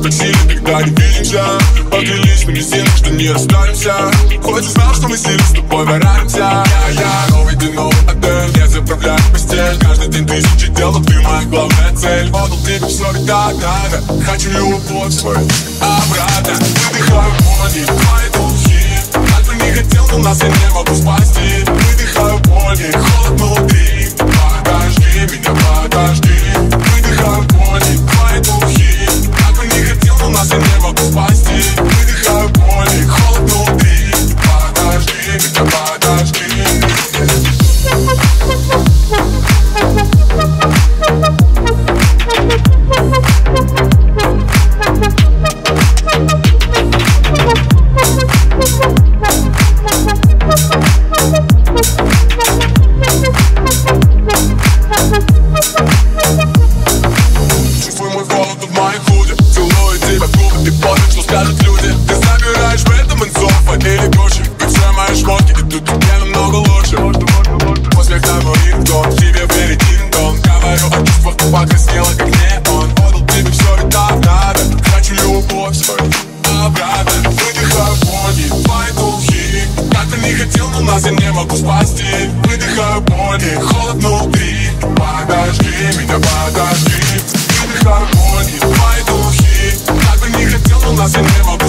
так сильно, когда не видимся. Поклялись на мясинах, что не расстанемся. Хоть и знал, что мы сильно с тобой вараемся. Я новый день, новый отель, я заправляю постель. Каждый день тысячи дел, но ты моя главная цель. Отдал тебе все, ведь так надо. Хочу любовь свою обратно. Выдыхаю боль, твои духи. Как бы не хотел, но нас я не могу спасти. Выдыхаю боль, холод внутри. Подожди меня, подожди. Выдыхаю боль, твои духи. Как бы не хотел, но нас я не могу спасти. Выдыхаю боль, холод внутри. Подожди меня, подожди. Чувствуй мой холод в моей худе. Целую тебя губы, ты понял, что скажут люди. Ты забираешь в этом инсофа или Гуччи. Ведь все мои шмотки идут тебе намного лучше. После того рингтон, тебе верит динг-дон. Говорю о чувствах, ты покраснела как неон. Отдал тебе все, ведь так надо. Хочу любовь свою обратно. Выдыхаю боль, твои духи. Как-то не хотел, но нас я не могу спасти. Выдыхаю боль, холод внутри. Подожди меня, подожди. Выдыхаю боль, твои духи. Как бы не хотел, но нас я не могу